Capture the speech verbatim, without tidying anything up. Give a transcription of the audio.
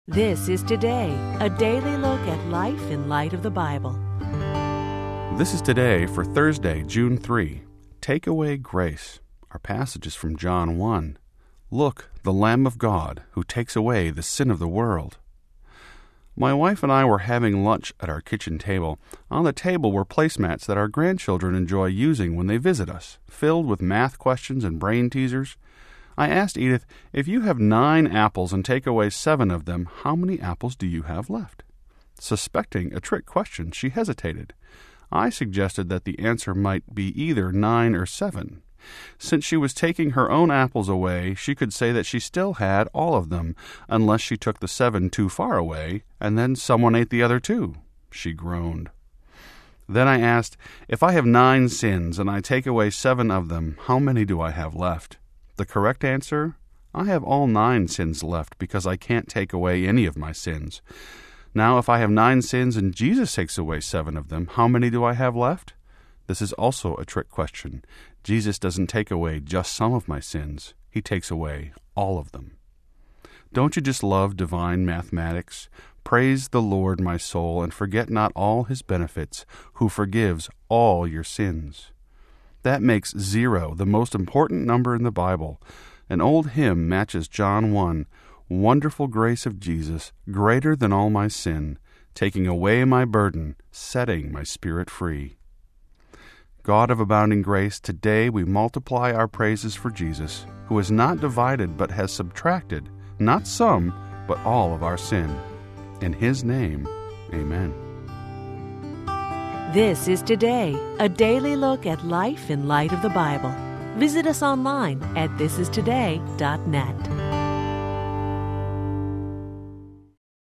This is Today, a daily look at life in light of the Bible. This is Today for Thursday, June third. Take away grace. Our passage is from John one. Look, the Lamb of God, who takes away the sin of the world. My wife and I were having lunch at our kitchen table. On the table were placemats that our grandchildren enjoy using when they visit us, filled with math questions and brain teasers. I asked Edith, if you have nine apples and take away seven of them, how many apples do you have left? Suspecting a trick question, she hesitated. I suggested that the answer might be either nine or seven. Since she was taking her own apples away, she could say that she still had all of them, unless she took the seven too far away, and then someone ate the other two. She groaned. Then I asked, if I have nine sins and I take away seven of them, how many do I have left? The correct answer? I have all nine sins left because I can't take away any of my sins. Now, if I have nine sins and Jesus takes away seven of them, how many do I have left? This is also a trick question. Jesus doesn't take away just some of my sins. He takes away all of them. Don't you just love divine mathematics? Praise the Lord, my soul, and forget not all his benefits, who forgives all your sins. That makes zero the most important number in the Bible. An old hymn matches John one. Wonderful grace of Jesus, greater than all my sin, taking away my burden, setting my spirit free. God of abounding grace, today we multiply our praises for Jesus, who has not divided but has subtracted, not some, but all of our sin. In his name, amen. This is Today, a daily look at life in light of the Bible. Visit us online at this is today dot net.